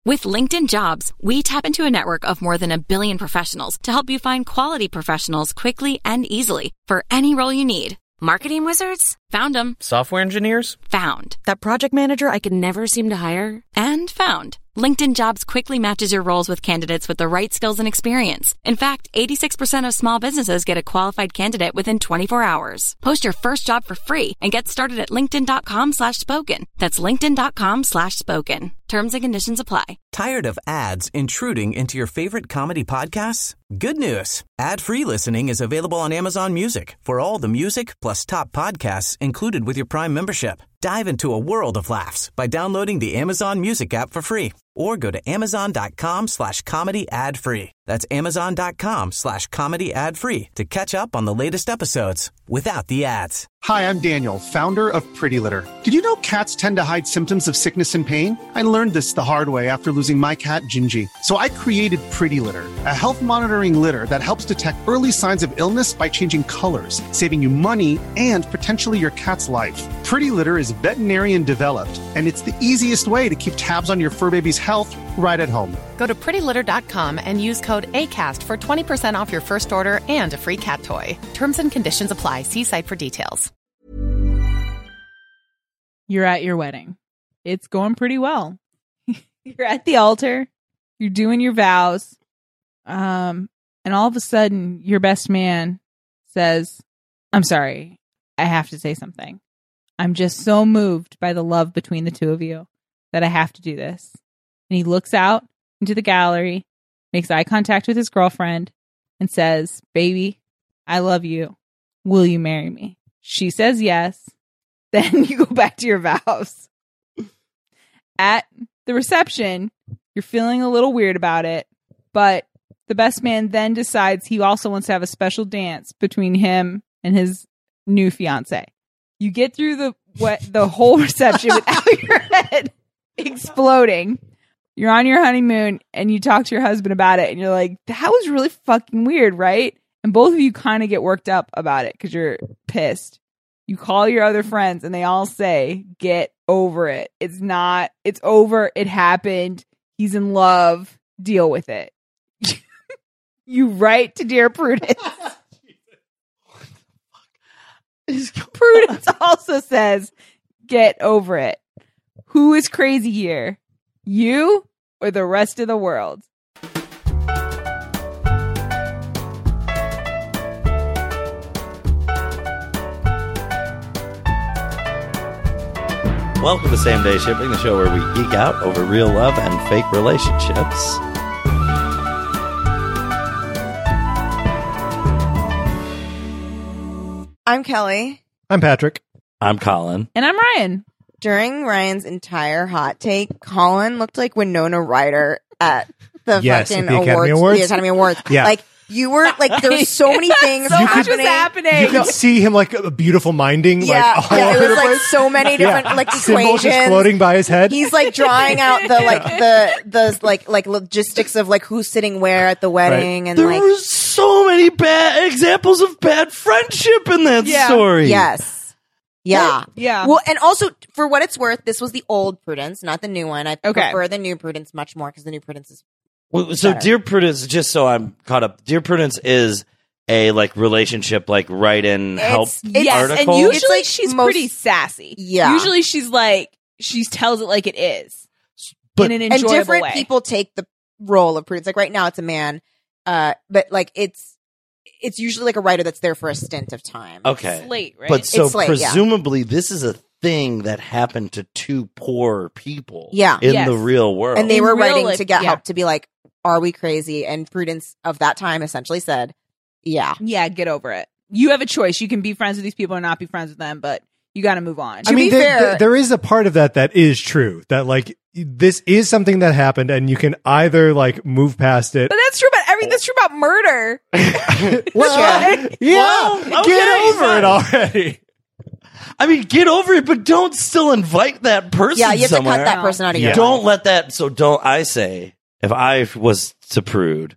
With LinkedIn Jobs, we tap into a network of more than 1 billion professionals to help you find quality professionals quickly and easily for any role you need. Marketing wizards? Found them. Software engineers? Found. That project manager I could never seem to hire? And found. LinkedIn Jobs quickly matches your roles with candidates with the right skills and experience. In fact, 86% of small businesses get a qualified candidate within 24 hours. Post your first job for free and get started at linkedin.com/spoken. That's linkedin.com/spoken. Terms and conditions apply. Tired of ads intruding into your favorite comedy podcasts? Good news. Ad-free listening is available on Amazon Music for all the music plus top podcasts included with your Prime membership. Dive into a world of laughs by downloading the Amazon Music app for free or go to amazon.com/comedy ad-free. That's amazon.com/comedy ad-free to catch up on the latest episodes without the ads. Hi, I'm Daniel, founder of Pretty Litter. Did you know cats tend to hide symptoms of sickness and pain? I learned this the hard way after losing my cat, Gingy. So I created Pretty Litter, a health monitoring litter that helps detect early signs of illness by changing colors, saving you money and potentially your cat's life. Pretty Litter is veterinarian developed, and it's the easiest way to keep tabs on your fur baby's health right at home. Go to prettylitter.com and use code ACAST for 20% off your first order and a free cat toy. Terms and conditions apply. See site for details. You're at your wedding. It's going pretty well. You're at the altar. You're doing your vows. And all of a sudden, your best man says, I'm sorry, I have to say something. I'm just so moved by the love between the two of you that I have to do this. And he looks out into the gallery, makes eye contact with his girlfriend, and says, baby, I love you. Will you marry me? She says yes. Then you go back to your vows. At the reception, you're feeling a little weird about it, but the best man then decides he also wants to have a special dance between him and his new fiance. You get through the whole reception without your head exploding. You're on your honeymoon and you talk to your husband about it and you're like, that was really fucking weird, right? And both of you kind of get worked up about it because you're pissed. You call your other friends and they all say, get over it. It's over. It happened. He's in love. Deal with it. You write to Dear Prudence. Prudence also says, get over it. Who is crazy here? You or the rest of the world? Welcome to Same Day Shipping, the show where we geek out over real love and fake relationships. I'm Kelly. I'm Patrick. I'm Colin. And I'm Ryan. During Ryan's entire hot take, Colin looked like Winona Ryder at the fucking Academy Awards. Yeah. Like, you were like, there's so many things so much was happening. You could see him like a beautiful minding, it was like so many different like symbols equations just floating by his head. He's like drawing out the logistics of like who's sitting where at the wedding, and there like were so many bad examples of bad friendship in that story. Yes. Yeah. Yeah. Well, and also, for what it's worth, this was the old Prudence, not the new one. I prefer the new Prudence much more because the new Prudence is so better. Dear Prudence, just so I'm caught up, Dear Prudence is a like relationship, like write-in help article. And usually like she's pretty sassy. Yeah. Usually she's like, she tells it like it is. But, in an enjoyable and different way. people take the role of Prudence. Like right now it's a man, but like it's usually like a writer that's there for a stint of time. Okay. Slate, right? But so Slate, presumably this is a thing that happened to two poor people Yeah. in Yes. the real world. And they In were real writing life, to get yeah. help to be like, are we crazy? And Prudence of that time essentially said, yeah. Yeah, get over it. You have a choice. You can be friends with these people or not be friends with them, but you got to move on. To be fair- there is a part of that is true. That like this is something that happened, and you can either like move past it. But that's true about that's true about murder. Well, yeah, get over it already. I mean, get over it, but don't still invite that person Yeah, you have somewhere. to cut that person out of your Don't life. let that. So don't I say, if I was to Prude,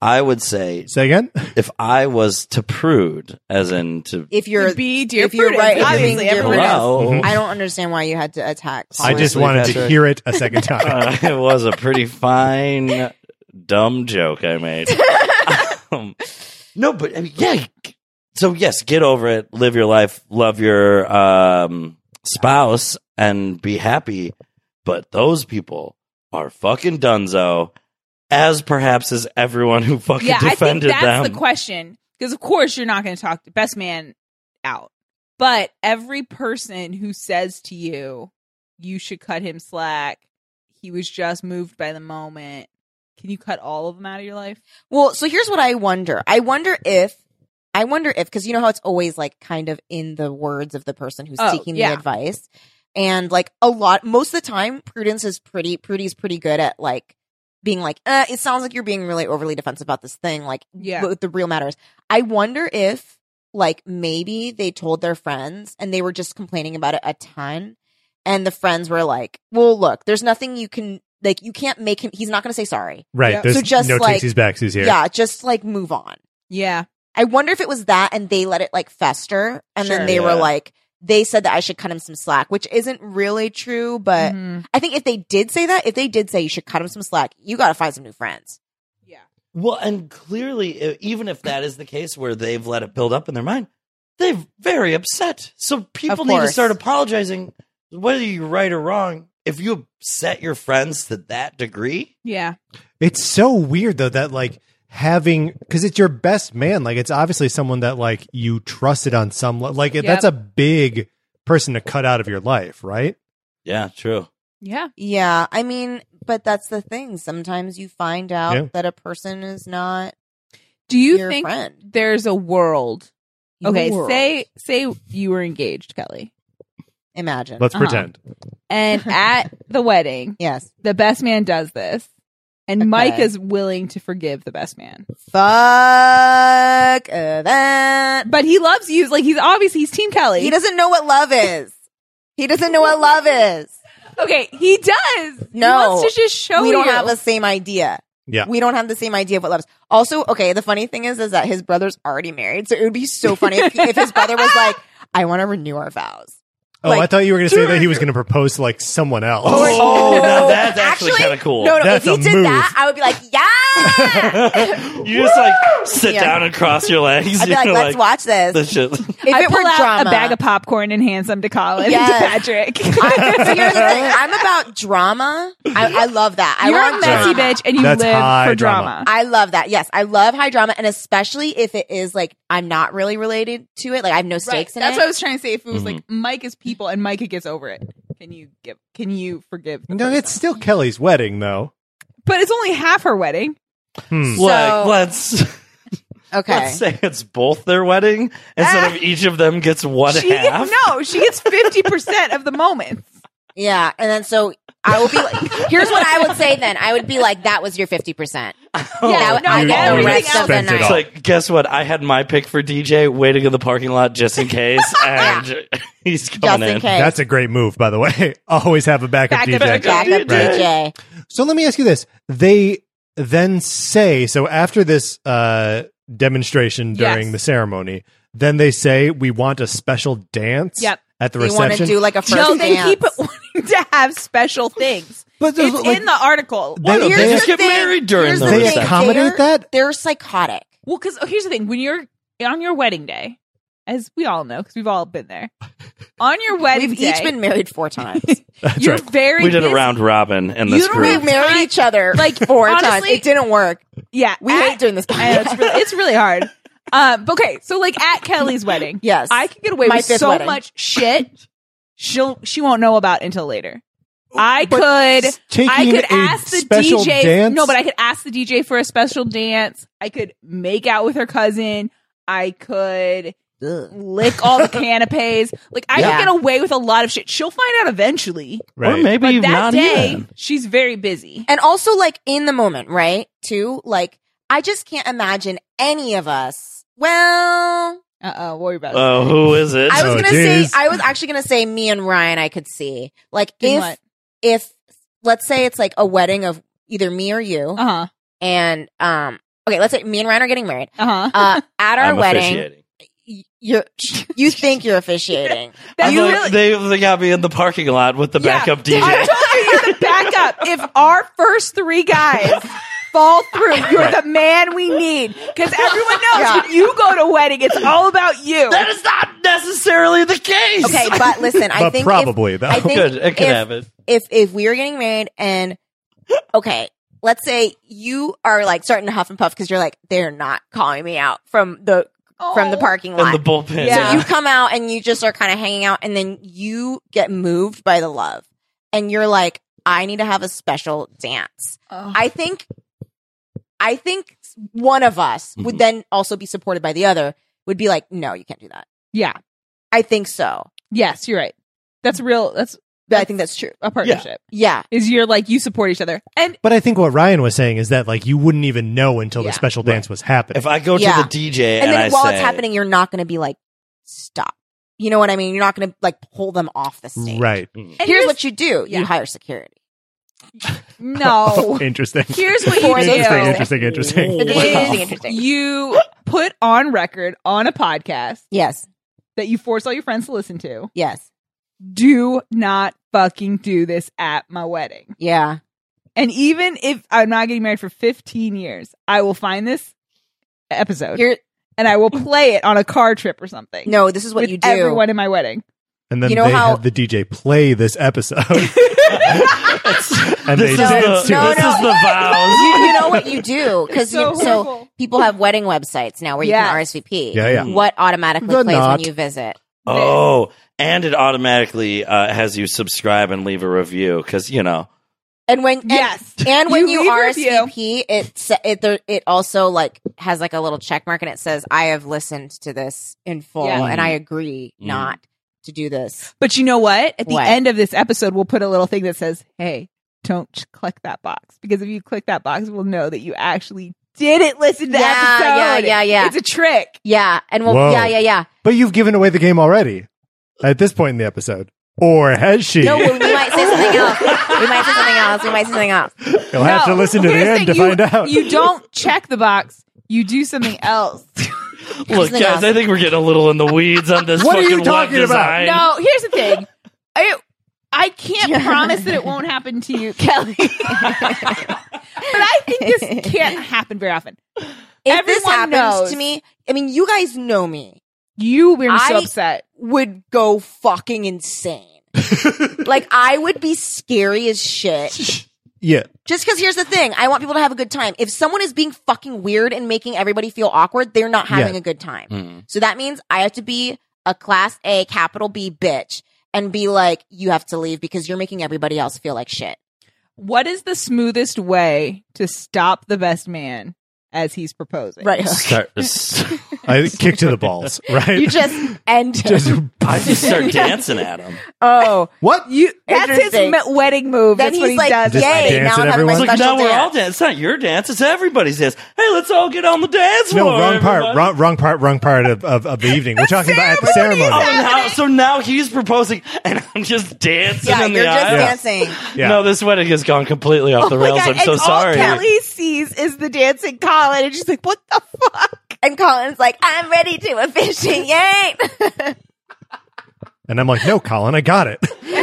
I would say, Say again? if I was to prude, as in to If you're To be Dear if you're Prudence, right, if you're obviously, being Dear everyone Prudence, Hello. I don't understand why you had to attack. I just Seriously, wanted to Patrick. hear it a second time. It was a pretty fine, dumb joke I made. No, but I mean, yeah. So yes, get over it, live your life, love your spouse, and be happy. But those people are fucking dunzo, as perhaps is everyone who fucking Yeah, I think defended that's them. the question. Because of course you're not going to talk to best man out, but every person who says to you, "You should cut him slack. He was just moved by the moment." Can you cut all of them out of your life? Well, so here's what I wonder. I wonder if, because you know how it's always like kind of in the words of the person who's seeking yeah. the advice. And like most of the time, Prudy's pretty good at like being like, it sounds like you're being really overly defensive about this thing. Like, Yeah. what the real matters. I wonder if like maybe they told their friends and they were just complaining about it a ton. And the friends were like, well, look, there's nothing you can, like, you can't make him, he's not going to say sorry. Right. Yeah. There's So just no like- takesies backsies here. Yeah, just like move on. Yeah. I wonder if it was that and they let it like fester and Sure. then they were Yeah. like, they said that I should cut him some slack, which isn't really true, but Mhm. I think if they did say that, if they did say you should cut him some slack, you got to find some new friends. Yeah. Well, and clearly, even if that is the case where they've let it build up in their mind, they're very upset. So people Of need to course. start apologizing, whether you're right or wrong. If you upset your friends to that degree, Yeah. It's so weird though that like having, because it's your best man, like it's obviously someone that like you trusted on some like Yep. that's a big person to cut out of your life, right? yeah, true. Yeah. Yeah, I mean, but that's the thing. Sometimes you find out Yeah. that a person is not Do you your think friend. there's a world? Okay, Your world. say you were engaged, Kelly, Imagine. Let's Uh-huh. pretend. and at the wedding, Yes. the best man does this, and Okay. Mike is willing to forgive the best man, Fuck that. but he loves you. Like he's Team Kelly. He doesn't know what love is. He doesn't know what love is. Okay, he does. No. He wants to just show We you. don't have the same idea. Yeah. We don't have the same idea of what love is. Also, okay, the funny thing is that his brother's already married, so it would be so funny if his brother was like, I want to renew our vows. Oh, Like, I thought you were going to say that he was going to propose to like someone else. Oh, now that's actually kinda cool. No, That's if he a did move. that, I would be like, yeah! You just like sit Yeah. down and cross your legs. I'd be like, You're let's watch this. this shit. If I it pull were out drama, a bag of popcorn and hand some to Colin Yes. and to Patrick. So here's the thing. I'm about drama. I love that. I You're a want messy drama. bitch, and you That's live high for drama. drama. I love that. Yes, I love high drama, and especially if it is like I'm not really related to it. Like I have no stakes in That's it. what I was trying to say. If it was Mhm. like Mike is people and Micah gets over it, can you forgive? the No, person? it's still Kelly's wedding though. but it's only half her wedding. Hmm. So- Let's Okay. say it's both their wedding instead of each of them gets one half. She gets 50% of the moments. Yeah, and then so I will be like, here's what I would say then. I would be like, that was your 50%. Yeah, That- no, I you get the already rest of the spent it night. It's all. like, guess what? I had my pick for DJ waiting in the parking lot just in case, and he's Just coming in in. case. That's a great move, by the way. Always have a backup Backup DJ. Backup Right. DJ. So let me ask you this. They then say, so after this demonstration during Yes. the ceremony, then they say, we want a special dance Yep. at the They want reception. to do like a first No, they dance. keep wanting to have special things. But there's, It's like, in the article. They- Here's they the just get thing. married during Here's the the they thing. reception. accommodate They're- that? They're psychotic. Well, because here's the thing: when you're on your wedding day, as we all know, because we've all been there, on your wedding We've day, each been married 4 times. That's you're right. very We did a busy. round robin in You this don't We group. have- married each other Like, 4 times. honestly- It didn't work. Yeah, We at- hate doing this. I know, it's really hard. But okay, so like at Kelly's wedding, Yes. I could get away My with fifth so wedding. much shit. She won't know about until later. I But could taking a ask the special DJ. dance? No, but I could ask the DJ for a special dance. I could make out with her cousin. I could lick all the canapes. Like I Yeah. could get away with a lot of shit. She'll find out eventually. Right. Or maybe But that not day, even. she's very busy. And also, like, in the moment, right? Too, like, I just can't imagine any of us. Well, What were you about? Oh, who is it? I was Oh, gonna geez. say, I was actually gonna say me and Ryan. I could see, like, Doing if what? if let's say it's like a wedding of either me or you, Uh huh. and okay, okay, let's say me and Ryan are getting married. Uh-huh. At our I'm wedding, officiating. you think you're officiating. That's I'm like, really- they got me in the parking lot with the backup DJ. I told you you're the backup. If our first 3 guys fall through, you're the man we need. Because everyone knows when you go to a wedding, it's all about you. That is not necessarily the case. Okay, but listen, I But think probably, though. I think It could happen. If we are getting married and okay, let's say you are like starting to huff and puff because you're like, they're not calling me out from the parking lot. In the bullpen. Yeah. So you come out and you just are kind of hanging out, and then you get moved by the love, and you're like, I need to have a special dance. Oh. I think one of us would then also be supported by the other. Would be like, no, you can't do that. Yeah. I think so. Yes, you're right. That's real. That's I think that's true. a partnership. Yeah. Is you're like, you support each other. And But I think what Ryan was saying is that like you wouldn't even know until Yeah. the special dance was happening. If I go to Yeah. the DJ And and then I while say, it's happening, you're not going to be like, stop. You know what I mean? You're not going to like pull them off the stage. Right. And Here's what you do. Yeah. You hire security. no. Interesting. Here's what you Interesting, do. interesting. Interesting. You put on record on a podcast Yes. that you force all your friends to listen to. Yes. Do not fucking do this at my wedding. Yeah. And even if I'm not getting married for 15 years, I will find this episode Here. and I will play it on a car trip or something. No, this is what with you do. everyone in my wedding. And then You know they how- have the DJ play this episode. And this they is dance the, to this it. is the vows. you know what you do because So so horrible. people have wedding websites now where you Yes. can RSVP. Yeah, yeah. What automatically The plays knot. when you visit? Oh, and it automatically has you subscribe and leave a review because, you know. And when Yes. and when You you, leave a review. RSVP, it also like has like a little check mark and it says I have listened to this in full Yeah. and I agree Mm. not to do this. But you know what? At the What? end of this episode, we'll put a little thing that says, hey, don't click that box. Because if you click that box, we'll know that you actually didn't listen to the Yeah, episode. yeah. It's a trick. Yeah, and Whoa. we'll yeah. But you've given away the game already at this point in the episode. Or has she? No, we might say something else. We might say something else. You'll have to listen to the here's end to thing, find out. You don't check the box. You do something else. Look, Something guys, else. I think we're getting a little in the weeds on this What are fucking you talking web about? design. No, here's the thing. I can't promise that it won't happen to you, Kelly. But I think this can't happen very often. If this Everyone happens knows. to me, I mean, you guys know me. You were so I- upset. Would go fucking insane. Like I would be scary as shit. Yeah. Just because here's the thing, I want people to have a good time. If someone is being fucking weird and making everybody feel awkward, they're not having Yeah. a good time. Mm. So that means I have to be a class A, capital B bitch and be like, you have to leave because you're making everybody else feel like shit. What is the smoothest way to stop the best man as he's proposing? Right. I kick to the balls, right? You just end him. Just- I just start dancing at him. Oh. what? That's his Interesting. wedding move. Then That's what he's he like, does. Just yay, dance now at I'm having my everyone? It's like, special now we're all dance. dancing. It's not your dance. It's everybody's dance. Hey, let's all get on the dance No, floor. wrong part of the evening. We're talking about at the ceremony. So now he's proposing, and I'm just dancing Yeah, in you're the just aisle. dancing. Yeah. No, this wedding has gone completely off the Oh my rails. God, I'm so and sorry. All Kelly sees is the dancing Colin, and she's like, "What the fuck?" And Colin's like, I'm ready to officiate. And I'm like, no, Colin, I got it.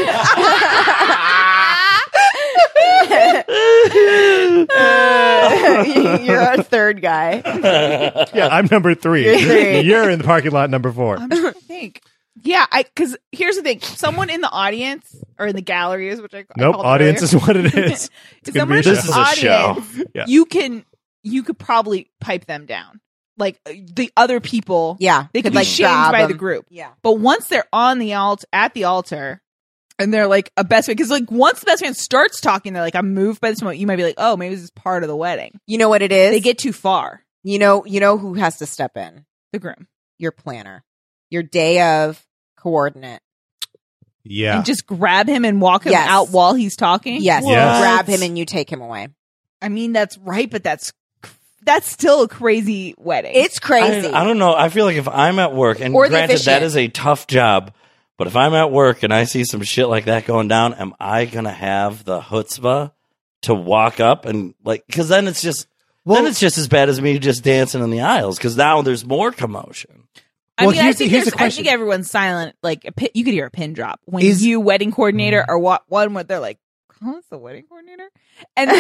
You're our third guy. Yeah, I'm number 3. You're 3. You're in the parking lot number 4. I'm trying to think. Yeah, because here's the thing: someone in the audience or in the galleries, which I Nope, called audience earlier, is what it is. It's gonna be someone a in show. This is the a show. audience, Yeah. you could probably pipe them down. Like the other people, Yeah. they could could, be shamed grab by the them. group. Yeah. But once they're on the at the altar, and they're like a best man, because like once the best man starts talking, they're like, "I'm moved by this moment." You might be like, "Oh, maybe this is part of the wedding." You know what it is? They get too far. you know who has to step in? The groom. Your planner. Your day of coordinate. Yeah. And just grab him and walk him Yes. out while he's talking. Yes. What? You grab him and you take him away. I mean that's right, but that's still a crazy wedding. It's crazy. I don't know. I feel like if I'm at work, and Or the granted, that officiant. is a tough job, but if I'm at work and I see some shit like that going down, am I going to have the chutzpah to walk up and like, because then it's just, then it's just as bad as me just dancing in the aisles because now there's more commotion. I Well, mean, here's the I question. think everyone's silent. Like you could hear a pin drop when you wedding coordinator or one where they're like, "Colin's the wedding coordinator," and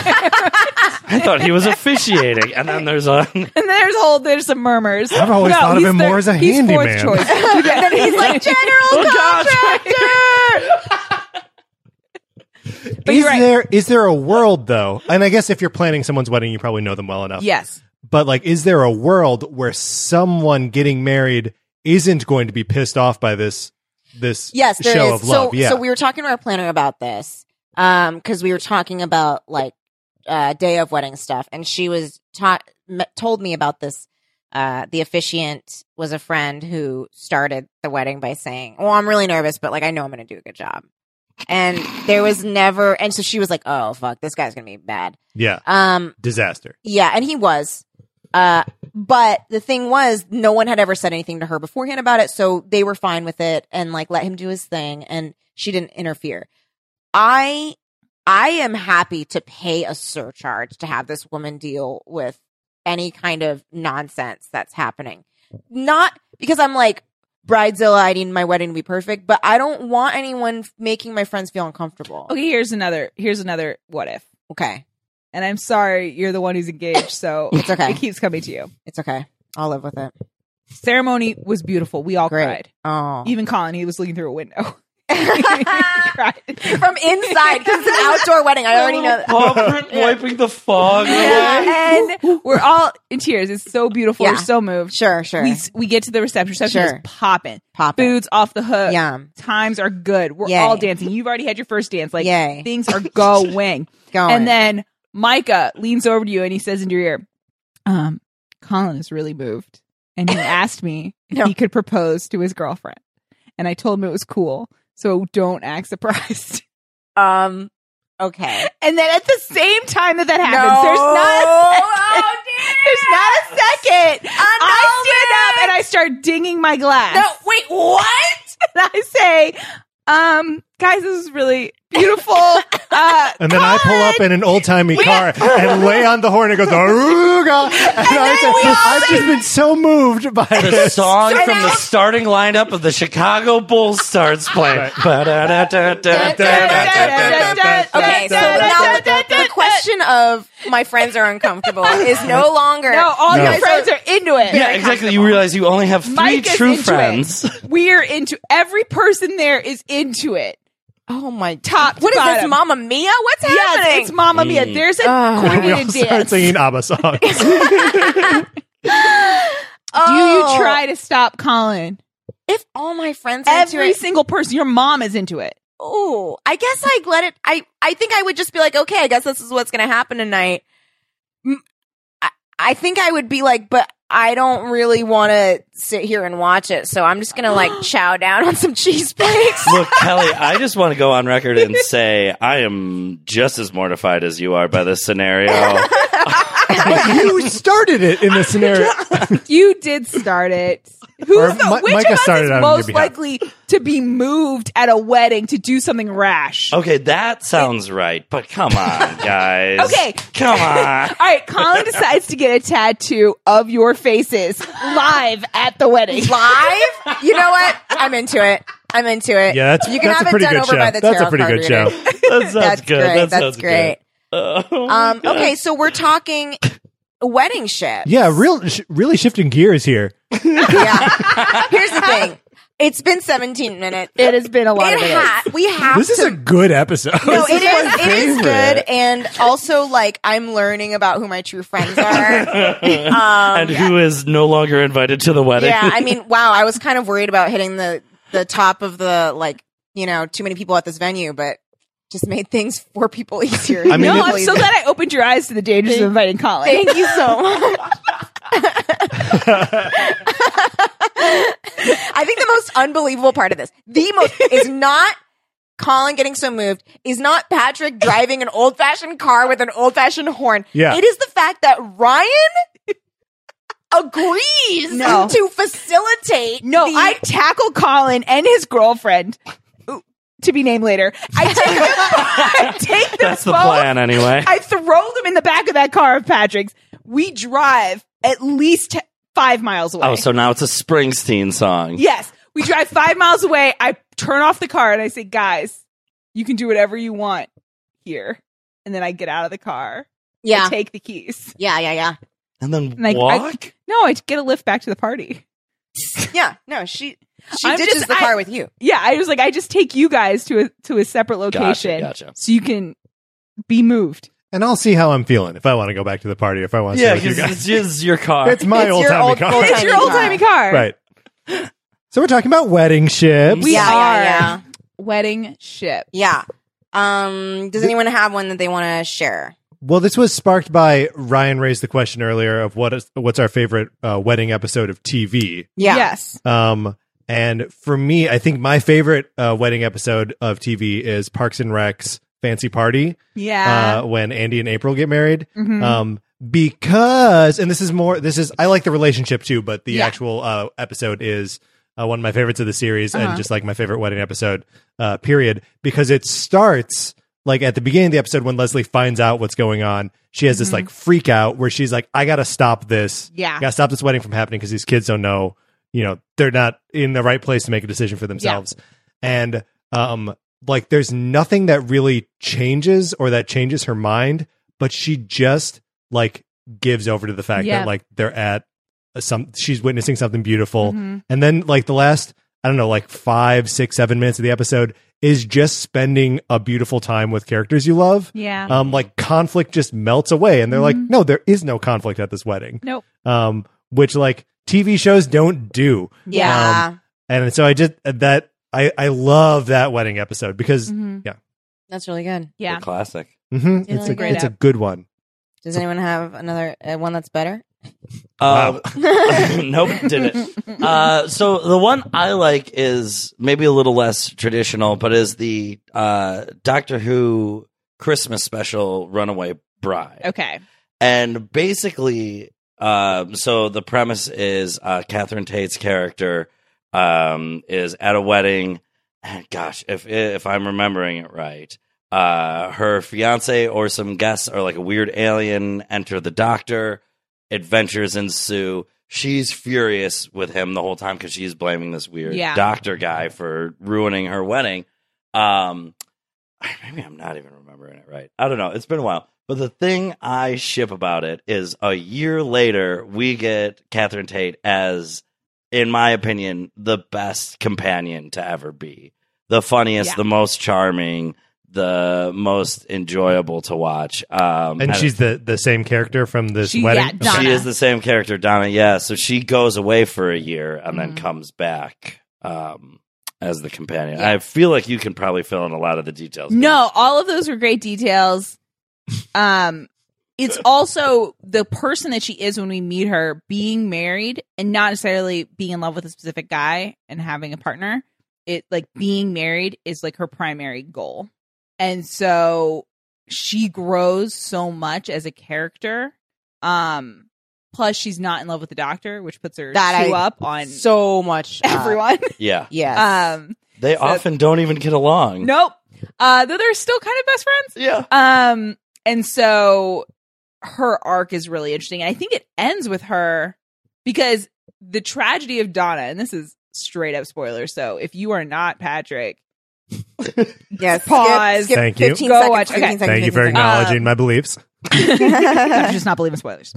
I thought he was officiating, and then there's there's some murmurs. I've always thought of him more as a he's handyman. fourth choice. And then he's like, general contractor. But you're right. Is there a world though? And I guess if you're planning someone's wedding, you probably know them well enough. Yes. But like, is there a world where someone getting married isn't going to be pissed off by this Yes, there show is. of love? So we were talking to our planner about this because we were talking about like day of wedding stuff, and she was told me about this. The officiant was a friend who started the wedding by saying, "Well, I'm really nervous, but like I know I'm going to do a good job." And there was never, and so she was like, "Oh fuck, this guy's going to be bad." Yeah. Disaster. Yeah, and he was. But the thing was, no one had ever said anything to her beforehand about it, so they were fine with it and like let him do his thing, and she didn't interfere. I am happy to pay a surcharge to have this woman deal with any kind of nonsense that's happening. Not because I'm like bridezilla, I need my wedding to be perfect, but I don't want anyone making my friends feel uncomfortable. Okay, here's another what if. Okay. And I'm sorry, you're the one who's engaged, so It's okay. it keeps coming to you. It's okay. I'll live with it. Ceremony was beautiful. We all Great. cried. Oh. Even Colin, he was looking through a window. He cried. From inside, because it's an outdoor wedding. I already know that. Paw print wiping the fog away. Yeah, and we're all in tears. It's so beautiful. Yeah. We're so moved. Sure. We get to the reception. Reception Sure. is popping. Poppin'. Food's off the hook. Yum. Times are good. We're Yay. all dancing. You've already had your first dance. Like Yay. things are going. And then Micah leans over to you and he says into your ear, Colin is really moved. And he asked me if he could propose to his girlfriend. And I told him it was cool. So don't act surprised. Okay. And then at the same time that happens, No. there's Oh, not a second. I stand up and I start dinging my glass. No, wait, what? And I say, guys, this is really beautiful. And then I pull up in an old timey car and lay on the horn and it goes, Aruga! And I say, I've just been so moved by The this. song from the starting lineup of the Chicago Bulls starts playing. Okay, so now the question of my friends are uncomfortable is no longer. No, all No. your friends are into it. Yeah, exactly. You realize you only have 3 Mike is true into friends. it. We're into every person there is into it. Oh my Top to What is this, bottom. Mamma Mia? What's Yes, happening? it's Mamma Mia. There's a We all coordinated start dance. singing ABBA songs. Do you try to stop Colin? If all my friends are into Every it, single person, your mom is into it. oh, I guess I'd let it. I think I would just be like, okay, I guess this is what's going to happen tonight. I think I would be like, but I don't really want to sit here and watch it, so I'm just going to like chow down on some cheese flakes. Look, Kelly, I just want to go on record and say I am just as mortified as you are by this scenario. You started it in this scenario. You did start it. Or Which Micah of us started is it on most your behalf. likely to be moved at a wedding to do something rash? Okay, that sounds right, but come on, guys. Okay. Come on. All right, Colin decides to get a tattoo of your faces live at the wedding. Live? You know what? I'm into it. Yeah, you can that's have a pretty it done good over show. by the That's a tarot pretty card good show. reading. That sounds That's good. great. That That's sounds great. Good. Oh my God. Okay, so we're talking wedding shit. Yeah, really shifting gears here. Yeah. Here's the thing. It's been 17 minutes. It has been a lot of minutes. We have This is to. a good episode. No, This is my it is favorite. good, and also like I'm learning about who my true friends are. And who is no longer invited to the wedding? Yeah, I mean, wow, I was kind of worried about hitting the top of the like, too many people at this venue, but just made things for people easier. I mean, No, it- I'm so glad I opened your eyes to the dangers of inviting Colin. Thank you so much. I think the most unbelievable part of this, is not Colin getting so moved, is not Patrick driving an old-fashioned car with an old-fashioned horn. Yeah. It is the fact that Ryan agrees to facilitate No, I tackle Colin and his girlfriend to be named later. I take the That's the both, plan anyway. I throw them in the back of that car of Patrick's. We drive at least 5 miles away. Oh, so now it's a Springsteen song. Yes. We drive 5 miles away. I turn off the car and I say, guys, you can do whatever you want here. And then I get out of the car. Yeah. I take the keys. Yeah. And then And I walk? I get a lift back to the party. Yeah. No, she I'm ditches just- the car with you. Yeah, I was like, I just take you guys to a separate location. Gotcha. So you can be moved. And I'll see how I'm feeling if I want to go back to the party, if I want to Yeah, stay with you because guys. it's just your car. It's my It's old your timey old- car. old- It's your old timey car. Right. So we're talking about wedding ships. We Yeah, are yeah. wedding ship. Yeah. Does anyone have one that they want to share? Well, this was sparked by Ryan raised the question earlier of what's our favorite wedding episode of TV. Yeah. Yes. And for me, I think my favorite wedding episode of TV is Parks and Rec's Fancy Party. Yeah. When Andy and April get married. Mhm. Because, and I like the relationship too, but the Yeah. actual episode is one of my favorites of the series Uh-huh. and just like my favorite wedding episode, period. Because it starts like at the beginning of the episode when Leslie finds out what's going on. She has this like freak out where she's like, I got to stop this. Yeah. I got to stop this wedding from happening because these kids don't know, they're not in the right place to make a decision for themselves. And, like there's nothing that really changes or that changes her mind, but she just like gives over to the fact Yeah. that like they're at she's witnessing something beautiful. Mhm. And then like the last, I don't know, like 5, 6, 7 minutes of the episode is just spending a beautiful time with characters you love. Yeah. Like conflict just melts away and they're like, no, there is no conflict at this wedding. Nope. Which like TV shows don't do. Yeah. And so I love that wedding episode because That's really good. Yeah. A classic. it's really great it's a good one. Does anyone have another one that's better? Wow. Nope, didn't. So the one I like is maybe a little less traditional, but is the Doctor Who Christmas special Runaway Bride. Okay. And basically, so the premise is Catherine Tate's character is at a wedding, and gosh, if I'm remembering it right, her fiance or some guests are like a weird alien enter the Doctor. Adventures ensue. She's furious with him the whole time because she's blaming this weird doctor guy for ruining her wedding. Maybe I'm not even remembering it right. I don't know. It's been a while. But the thing I ship about it is a year later, we get Catherine Tate as, in my opinion, the best companion to ever be. The funniest, the most charming, the most enjoyable to watch. And she's the same character from this wedding? Yeah, Donna. She is the same character, Donna, yeah. So she goes away for a year and then comes back as the companion. Yeah. I feel like you can probably fill in a lot of the details. No, all of those were great details. It's also the person that she is when we meet her being married and not necessarily being in love with a specific guy and having a partner. It like being married is like her primary goal. And so she grows so much as a character. Plus she's not in love with the Doctor, which puts her up on so much everyone. Yeah. Yes. They often don't even get along. Nope. Though they're still kind of best friends. Yeah. And so her arc is really interesting. And I think it ends with her because the tragedy of Donna, and this is straight up spoiler. So if you are not Patrick, yes. pause. Skip Thank you. 15 Go seconds, watch. 15 Okay. seconds, Thank you 15 for seconds. acknowledging my beliefs. you just not believe in spoilers.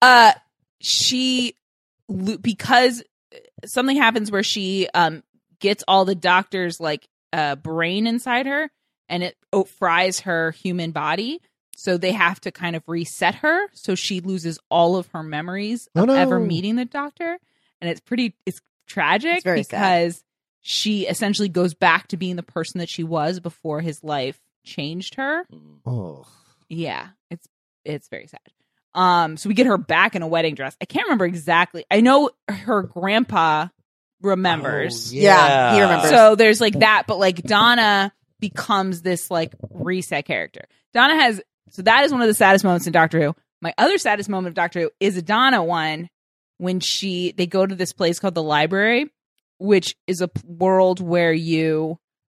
Because something happens where she gets all the Doctor's like brain inside her and it fries her human body. So they have to kind of reset her. So she loses all of her memories of ever meeting the Doctor. And it's tragic It's very because she essentially goes back to being the person that she was before his life changed her. Oh. Yeah, it's very sad. So we get her back in a wedding dress. I can't remember exactly. I know her grandpa remembers. Oh, Yeah, he remembers. So there's like that, but like Donna becomes this like reset character. So that is one of the saddest moments in Doctor Who. My other saddest moment of Doctor Who is a Donna one when they go to this place called the library, which is a world where you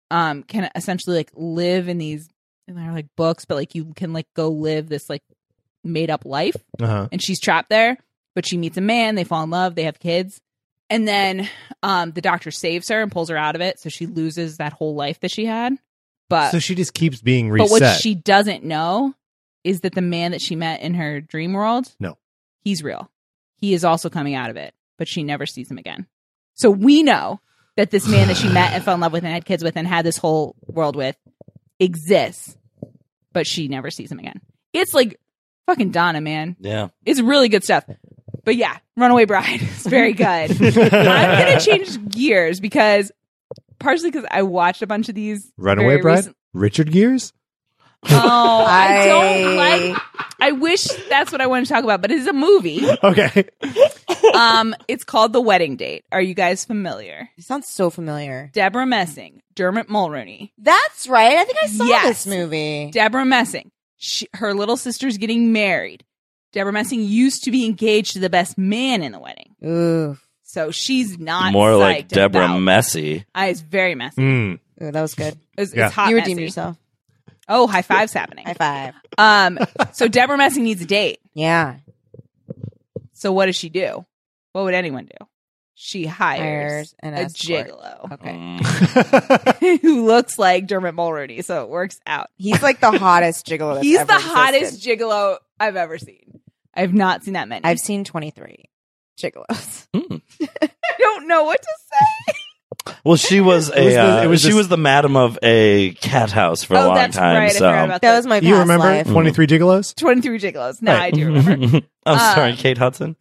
can essentially like live in these, and they're like books, but like you can like go live this like made up life. And she's trapped there, but she meets a man, they fall in love, they have kids. And then the doctor saves her and pulls her out of it, so she loses that whole life that she had. But So she just keeps being reset. But what she doesn't know is that the man that she met in her dream world, he's real. He is also coming out of it, but she never sees him again. So we know that this man that she met and fell in love with and had kids with and had this whole world with exists, but she never sees him again. It's like fucking Donna, man. Yeah. It's really good stuff. But yeah, Runaway Bride is very good. I'm going to change gears partially because I watched a bunch of these. Runaway Bride? Richard Gears? Oh, I don't like. I wish that's what I want to talk about, but it's a movie. Okay. It's called The Wedding Date. Are you guys familiar? It sounds so familiar. Deborah Messing, Dermot Mulroney. That's right. I think I saw this movie. Deborah Messing. Her little sister's getting married. Deborah Messing used to be engaged to the best man in the wedding. Ooh. So she's not more like psyched Deborah about- Messy. It's very messy. Ooh, that was good. It's hot You messy. redeemed yourself. Oh, high fives happening. High five. So Deborah Messing needs a date. Yeah. So what does she do? What would anyone do? She hires an a escort. gigolo Okay. who looks like Dermot Mulroney, so it works out. He's like the hottest gigolo that's He's ever the existed. hottest gigolo I've ever seen. I've not seen that many. I've seen 23 gigolos. I don't know what to say. Well, she was It was the madam of a cat house for a long that's time. right. So I forgot about That was my past You remember life. 23 Gigolos? 23 gigolos. Now Right. I do remember. I'm sorry, Kate Hudson.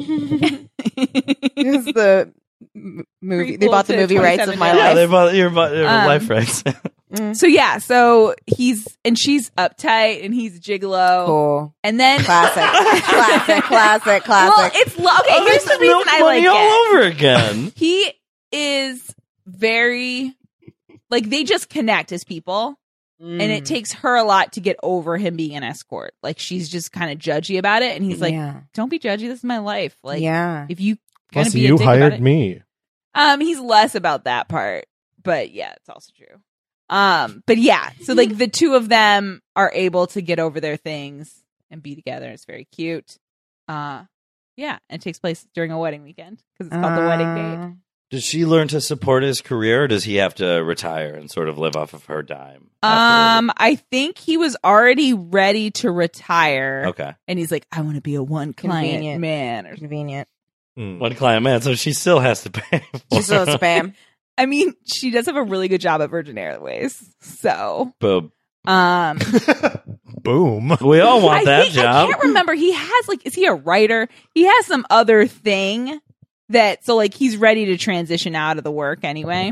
It was the movie. They Prequel bought the to movie rights 27 of my Days. Yeah, life. they bought your life rights. So yeah, so she's uptight and he's a gigolo. Cool. And then Classic. Well, it's okay. Here's the reason I like all it. over again. He is very like they just connect as people. And it takes her a lot to get over him being an escort. Like she's just kind of judgy about it, and he's like, "Don't be judgy. This is my life. Like, if you gonna Plus, be a you dick about hired it." me. He's less about that part, but yeah, it's also true. But yeah, so like the two of them are able to get over their things and be together. It's very cute. Yeah, and it takes place during a wedding weekend because it's called The Wedding Date. Does she learn to support his career, or does he have to retire and sort of live off of her dime? I think he was already ready to retire. Okay. And he's like, I want to be a one client Convenient. man. Or Convenient. One client man, so she still has to pay. Just a little spam. I mean, she does have a really good job at Virgin Airways. So, Boom. Boom. We all want that I job. can't remember. He has is he a writer? He has some other thing so he's ready to transition out of the work anyway.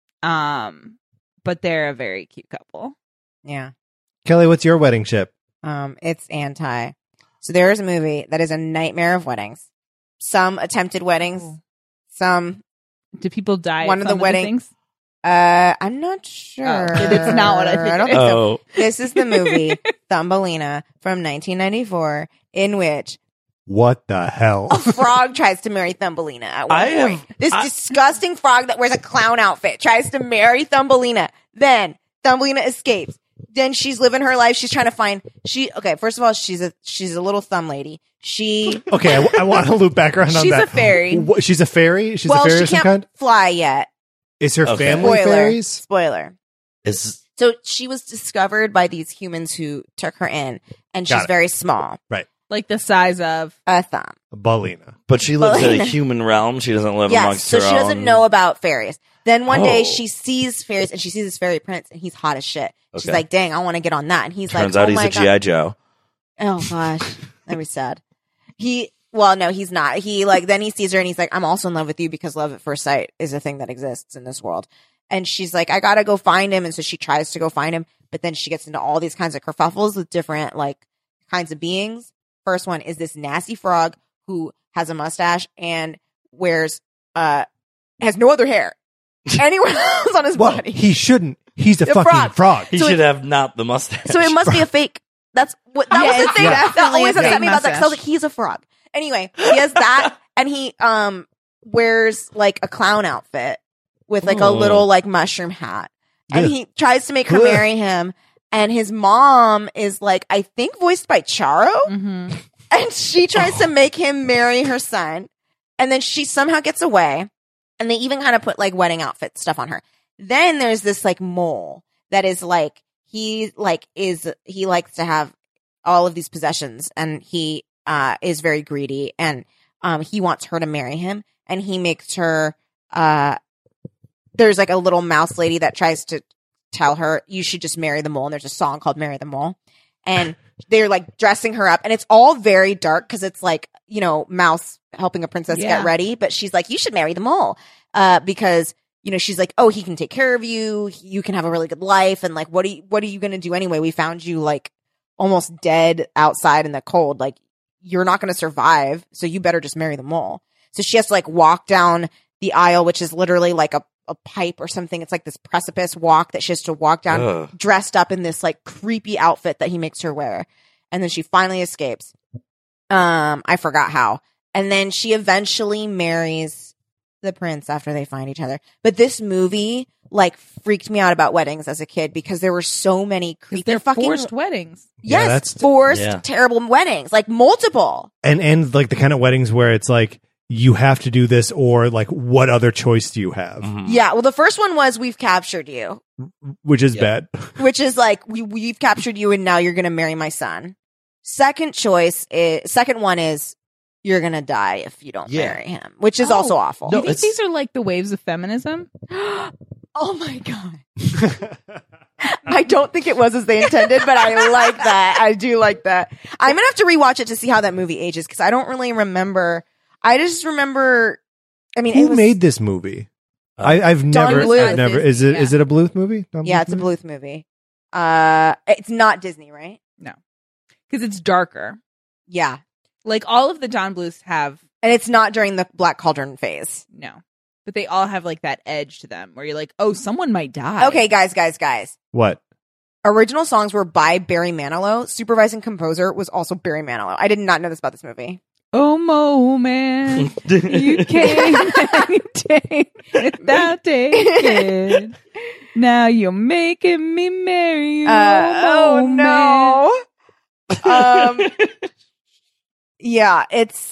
But they're a very cute couple. Yeah. Kelly, what's your wedding ship? It's anti. So there is a movie that is a nightmare of weddings. Some attempted weddings. Some. Do people die? One at of the some weddings. things? I'm not sure. It's not what I think. I don't it think is. so. This is the movie Thumbelina from 1994, in which What the hell? a frog tries to marry Thumbelina at one point. This disgusting frog that wears a clown outfit tries to marry Thumbelina. Then Thumbelina escapes. Then she's living her life. She's trying to find. First of all, she's a little thumb lady. Okay, I want to loop back around on She's that. a fairy. She's a fairy? She's a well, fairy she of some can't kind? fly yet. Is her Okay. family fairies? Spoiler. So she was discovered by these humans who took her in, and she's very small, Right. Like the size of a thumb. Balina. But she lives in a Balina. human realm. She doesn't live Yes, amongst so her she doesn't own- know about fairies. Then one day Oh. she sees fairies, and she sees this fairy prince, and he's hot as shit. She's Okay. like, "Dang, I want to get on that." And he's Turns like, out "Oh he's my a God." G.I. Joe. Oh gosh, that'd be sad. Well, no, he's not. Then he sees her and he's like, "I'm also in love with you because love at first sight is a thing that exists in this world." And she's like, "I gotta go find him." And so she tries to go find him, but then she gets into all these kinds of kerfuffles with different kinds of beings. First one is this nasty frog who has a mustache and has no other hair anywhere else on his Well, body. he shouldn't. He's a The fucking frog. He So should have not the mustache. So it must be a fake. That was the it's thing that definitely always a fake upset me about that. 'Cause I was like, mustache. he's a frog. Anyway, he has that, and he wears a clown outfit with a little mushroom hat, and he tries to make her marry him. And his mom is like, I think voiced by Charo. Mm-hmm. And she tries to make him marry her son. And then she somehow gets away. And they even kind of put like wedding outfit stuff on her. Then there's this like mole that is like, he likes to have all of these possessions, and he is very greedy, and he wants her to marry him, and he makes her there's like a little mouse lady that tries to tell her you should just marry the mole, and there's a song called Marry the Mole, and they're like dressing her up, and it's all very dark because it's like, you know, mouse helping a princess get ready, but she's like, you should marry the mole because, you know, she's like, oh, he can take care of you, you can have a really good life, and like, what are you gonna do anyway? We found you like almost dead outside in the cold, like you're not gonna survive, so you better just marry the mole. So she has to like walk down the aisle, which is literally like a pipe or something. It's like this precipice walk that she has to walk down, dressed up in this like creepy outfit that he makes her wear. And then she finally escapes. I forgot how. And then she eventually marries the prince after they find each other. But this movie like freaked me out about weddings as a kid because there were so many creepy. They're fucking forced weddings. Yes, forced terrible weddings, like multiple. And like the kind of weddings where it's like, you have to do this, or like, what other choice do you have? Mm-hmm. Yeah. Well, the first one was we've captured you, which is bad. Which is like, we've captured you and now you're going to marry my son. Second one is you're going to die if you don't marry him, which is also awful. Do you think these are like the waves of feminism? Oh my God. I don't think it was as they intended, but I like that. I do like that. I'm going to have to rewatch it to see how that movie ages because I don't really remember. I just remember. I mean, who made this movie? I've never. Is it a Bluth movie? It's a Bluth movie. It's not Disney, right? No, because it's darker. Yeah, like all of the Don Bluths have, and it's not during the Black Cauldron phase. No, but they all have like that edge to them where you're like, oh, someone might die. Okay, guys. What? Original songs were by Barry Manilow. Supervising composer was also Barry Manilow. I did not know this about this movie. Oh, man, you came and you take without taking. Now you're making me marry you. Oh, no. Yeah,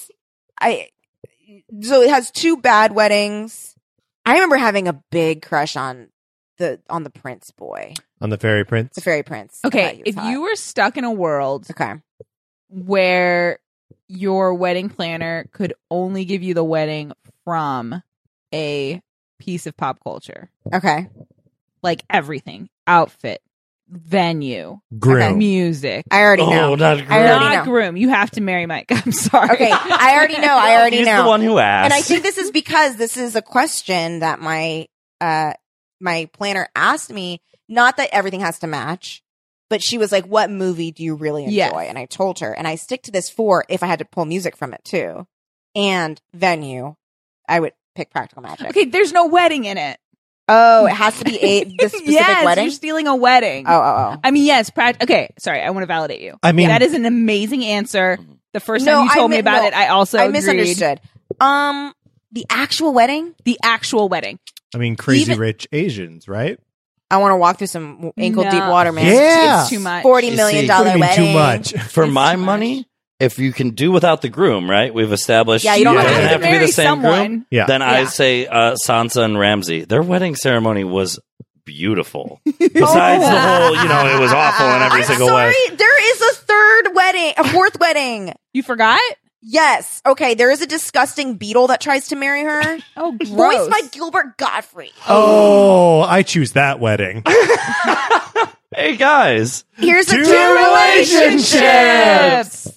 so it has two bad weddings. I remember having a big crush on the prince boy. On the fairy prince? The fairy prince. Okay, if you were stuck in a world where your wedding planner could only give you the wedding from a piece of pop culture. Okay. Like everything. Outfit. Venue. Groom. Music. I already know. Not groom. Not groom. You have to marry Mike. I'm sorry. Okay. I already know. He's the one who asked. And I think this is because this is a question that my planner asked me. Not that everything has to match. But she was like, what movie do you really enjoy? Yes. And I told her, and I stick to this for if I had to pull music from it too. And venue, I would pick Practical Magic. Okay, there's no wedding in it. Oh, it has to be this specific yes, wedding? You're stealing a wedding. Oh. I mean, yes. Okay, sorry, I want to validate you. I mean, that is an amazing answer. The first time you told me about it, I also agreed. Misunderstood. The actual wedding? The actual wedding. I mean, Crazy Rich Asians, right? I want to walk through some ankle-deep water, man. Yeah. It's too much. $40 million wedding. Too much. For my money, if you can do without the groom, right? We've established you don't have to be the same someone. groom. Yeah. Then I say Sansa and Ramsay. Their wedding ceremony was beautiful. Besides the whole, it was awful in every single way. There is a fourth wedding. You forgot? Yes. Okay, there is a disgusting beetle that tries to marry her. Oh, gross. Voiced by Gilbert Gottfried. Oh, I choose that wedding. Hey, guys. Here's Two relationships.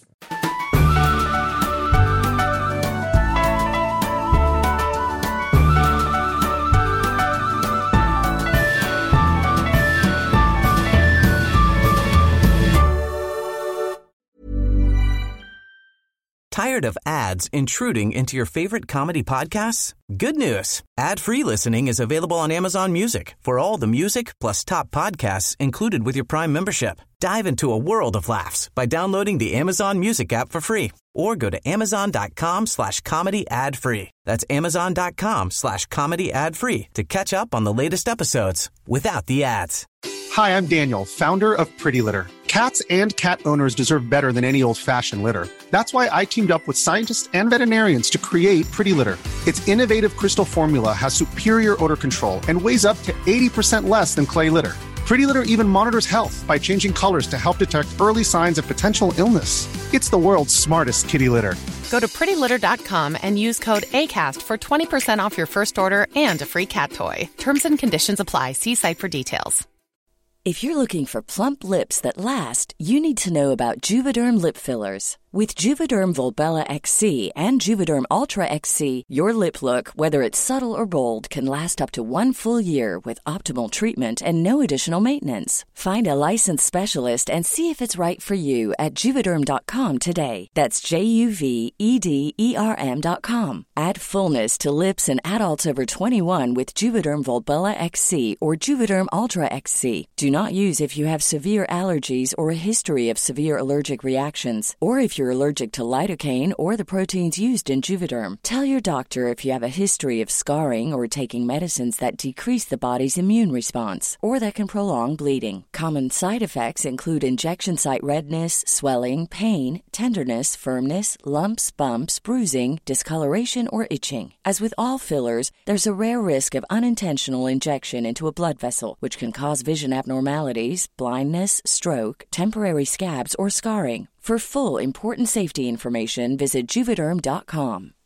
Tired of ads intruding into your favorite comedy podcasts? Good news. Ad-free listening is available on Amazon Music for all the music plus top podcasts included with your Prime membership. Dive into a world of laughs by downloading the Amazon Music app for free or go to amazon.com/comedy ad free. That's amazon.com/comedy ad free to catch up on the latest episodes without the ads. Hi, I'm Daniel, founder of Pretty Litter. Cats and cat owners deserve better than any old-fashioned litter. That's why I teamed up with scientists and veterinarians to create Pretty Litter. Its innovative crystal formula has superior odor control and weighs up to 80% less than clay litter. Pretty Litter even monitors health by changing colors to help detect early signs of potential illness. It's the world's smartest kitty litter. Go to prettylitter.com and use code ACAST for 20% off your first order and a free cat toy. Terms and conditions apply. See site for details. If you're looking for plump lips that last, you need to know about Juvederm lip fillers. With Juvederm Volbella XC and Juvederm Ultra XC, your lip look, whether it's subtle or bold, can last up to 1 full year with optimal treatment and no additional maintenance. Find a licensed specialist and see if it's right for you at Juvederm.com today. That's JUVEDERM.com. Add fullness to lips in adults over 21 with Juvederm Volbella XC or Juvederm Ultra XC. Do not use if you have severe allergies or a history of severe allergic reactions, or if you're allergic to lidocaine or the proteins used in Juvederm. Tell your doctor if you have a history of scarring or taking medicines that decrease the body's immune response or that can prolong bleeding. Common side effects include injection site redness, swelling, pain, tenderness, firmness, lumps, bumps, bruising, discoloration, or itching. As with all fillers, there's a rare risk of unintentional injection into a blood vessel, which can cause vision abnormalities, blindness, stroke, temporary scabs, or scarring. For full, important safety information, visit Juvederm.com.